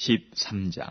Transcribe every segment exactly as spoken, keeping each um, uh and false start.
십삼 장.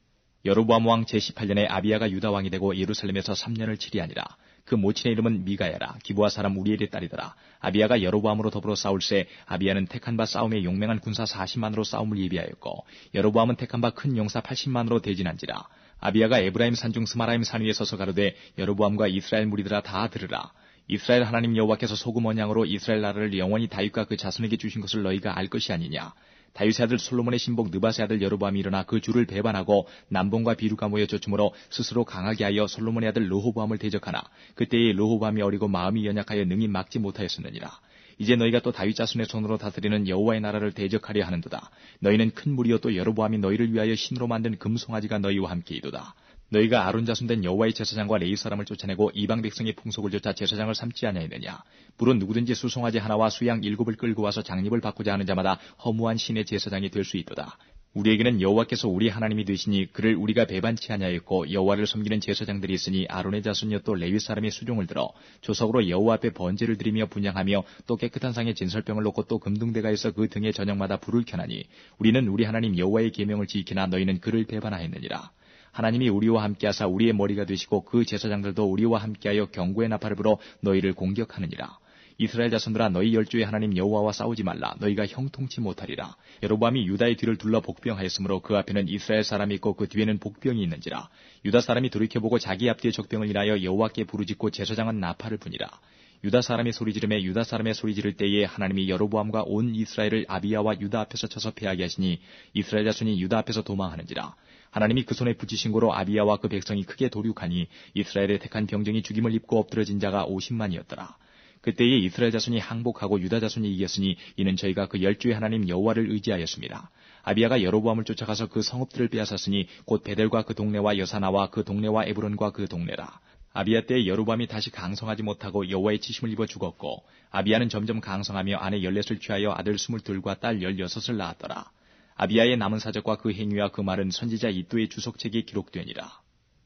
여로보암 왕 제십팔 년에 아비야가 유다 왕이 되고 예루살렘에서 삼 년을 치리하니라. 그 모친의 이름은 미가야라. 기브아 사람 우리엘의 딸이더라. 아비야가 여로보암으로 더불어 싸울새 아비야는 택한 바 싸움에 용맹한 군사 사십만으로 싸움을 예비하였고 여로보암은 택한 바 큰 용사 팔십만으로 대진한지라. 아비야가 에브라임 산중 스마라임 산 위에 서서 가로되 여로보암과 이스라엘 무리들아 다 들으라. 이스라엘 하나님 여호와께서 소금 언양으로 이스라엘 나라를 영원히 다윗과 그 자손에게 주신 것을 너희가 알 것이 아니냐. 다윗의 아들 솔로몬의 신복 느밧의 아들 여로보암이 일어나 그 주를 배반하고 남봉과 비루가 모여 조춤으로 스스로 강하게 하여 솔로몬의 아들 르호보암을 대적하나 그때에 르호보암이 어리고 마음이 연약하여 능히 막지 못하였었느니라. 이제 너희가 또 다윗 자손의 손으로 다스리는 여호와의 나라를 대적하려 하는도다. 너희는 큰 무리요 또 여로보암이 너희를 위하여 신으로 만든 금송아지가 너희와 함께이도다. 너희가 아론 자손 된 여호와의 제사장과 레위 사람을 쫓아내고 이방 백성의 풍속을 좇아 제사장을 삼지 아니하였느냐. 물론 누구든지 수송아지 하나와 수양 일곱을 끌고 와서 장립을 받고자 하는 자마다 허무한 신의 제사장이 될 수 있도다. 우리에게는 여호와께서 우리 하나님이 되시니 그를 우리가 배반치 아니하였고 여호와를 섬기는 제사장들이 있으니 아론의 자손이여 또 레위 사람의 수종을 들어 조석으로 여호와 앞에 번제를 드리며 분향하며 또 깨끗한 상에 진설병을 놓고 또 금등대가에서 그 등에 저녁마다 불을 켜나니 우리는 우리 하나님 여호와의 계명을 지키나 너희는 그를 배반하였느니라. 하나님이 우리와 함께하사 우리의 머리가 되시고 그 제사장들도 우리와 함께하여 경고의 나팔을 불어 너희를 공격하느니라. 이스라엘 자손들아 너희 열조의 하나님 여호와와 싸우지 말라. 너희가 형통치 못하리라. 여로보암이 유다의 뒤를 둘러 복병하였으므로 그 앞에는 이스라엘 사람이 있고 그 뒤에는 복병이 있는지라. 유다 사람이 돌이켜보고 자기 앞뒤에 적병을 인하여 여호와께 부르짖고 제사장은 나팔을 부니라. 유다 사람의 소리 지름에 유다 사람의 소리 지를 때에 하나님이 여로보암과 온 이스라엘을 아비야와 유다 앞에서 쳐서 패하게 하시니 이스라엘 자손이 유다 앞에서 도망하는지라. 하나님이 그 손에 붙이신 고로 아비야와 그 백성이 크게 도륙하니 이스라엘의 택한 병정이 죽임을 입고 엎드러진 자가 오십만이었더라. 그때에 이스라엘 자손이 항복하고 유다 자손이 이겼으니 이는 저희가 그 열주의 하나님 여호와를 의지하였습니다. 아비야가 여로보암을 쫓아가서 그 성읍들을 빼앗았으니 곧 베델과 그 동네와 여사나와 그 동네와 에브론과 그 동네라. 아비야 때에 여로보암이 다시 강성하지 못하고 여호와의 치심을 입어 죽었고 아비야는 점점 강성하며 아내 열넷을 취하여 아들 스물둘과 딸 열여섯을 낳았더라. 아비야의 남은 사적과 그 행위와 그 말은 선지자 이도의 주석책에 기록되니라.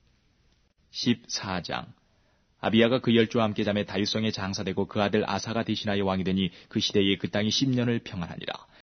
십사 장. 아비야가 그 열조와 함께 잠에 다윗성에 장사되고 그 아들 아사가 대신하여 왕이 되니 그 시대에 그 땅이 십 년을 평안하니라.